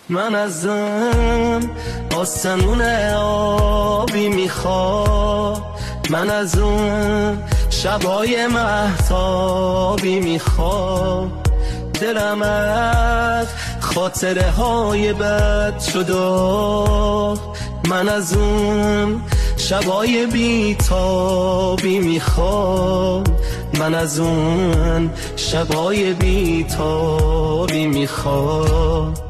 من ازم آسمون آبی میخوام، من از اون شبای مهتابی میخوام. دلم از خاطره های بد شده، من از اون شبای بیتابی میخوام، من از اون شبای بیتابی میخوام.